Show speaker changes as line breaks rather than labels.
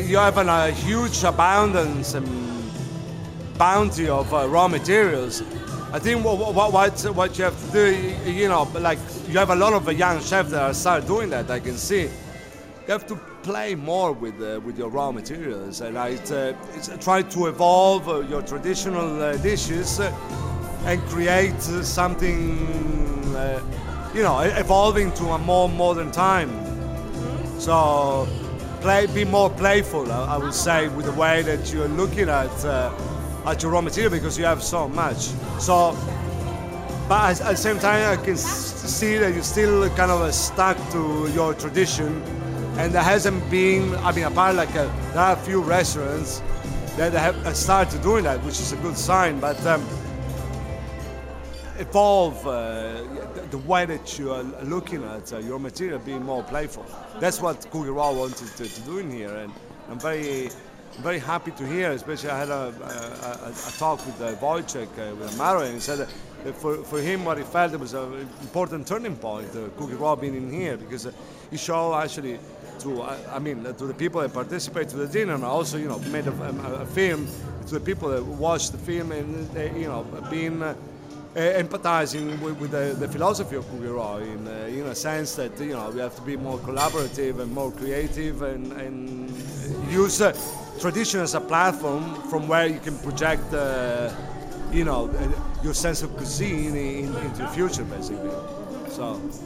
you have a huge abundance and bounty of raw materials. I think what you have to do, like you have a lot of young chefs that are start doing that. I can see. You have to play more with your raw materials, and it's try to evolve your traditional dishes and create something, evolving to a more modern time. So, be more playful, I would say, with the way that you're looking at your raw material, because you have so much. So, but at the same time, I can see that you're still kind of stuck to your tradition, and there hasn't been. I mean, apart there are a few restaurants that have started doing that, which is a good sign. But evolve the way that you are looking at your material, being more playful. That's what Cookie Raw wanted to do in here, and I'm very happy to hear. Especially, I had a talk with Wojciech, with Amaro, and he said that for him, what he felt it was an important turning point, Cookie Raw being in here, because he showed actually to the people that participate to the dinner, and also made a film to the people that watched the film, and being empathizing with the philosophy of Cookie Raw in a sense that we have to be more collaborative and more creative, and use tradition as a platform from where you can project your sense of cuisine into the future, basically. So